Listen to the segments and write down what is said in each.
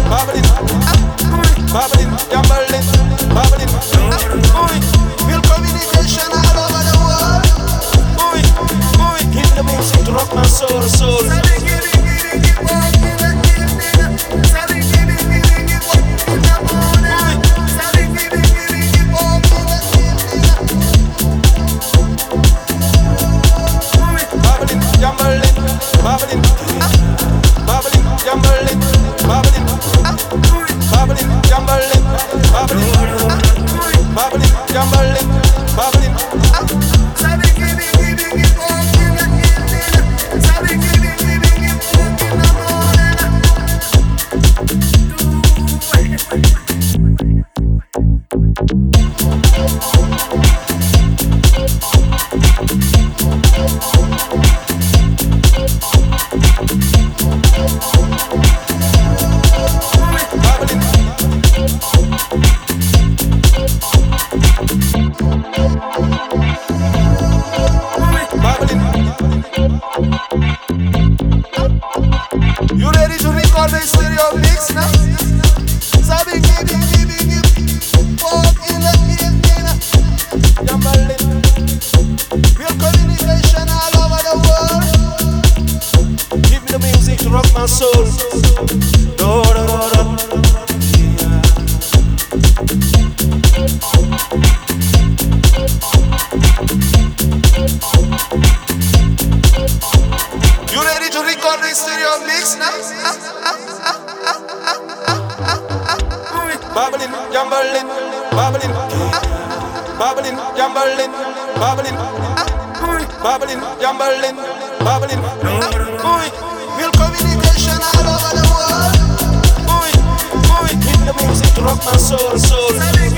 babbling, babbling, gambling, babbling. Real communication all over the world. Give the music to rock my soul, soul. Babbling, babbling, gambling, babbling, babbling, gambling, babbling, babbling, gambling, babbling. You ready to record the stereo mix now? Sabi giving, walk in the gambling. Real communication all over the world. Give me the music to rock my soul. Do, do, do, do. You ready to record the stereo mix now? Babbling, gambling, babbling, babbling, gambling, babbling, babbling, gambling, babbling. Real communication all over the world. Give the music to rock my soul, soul.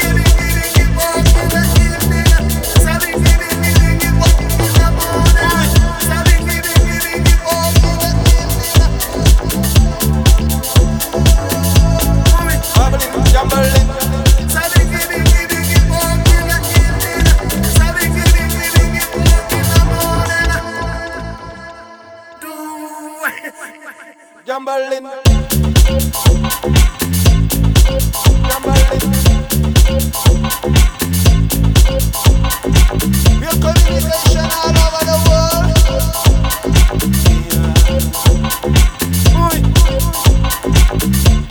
Gambling, gambling, real communication all over the world.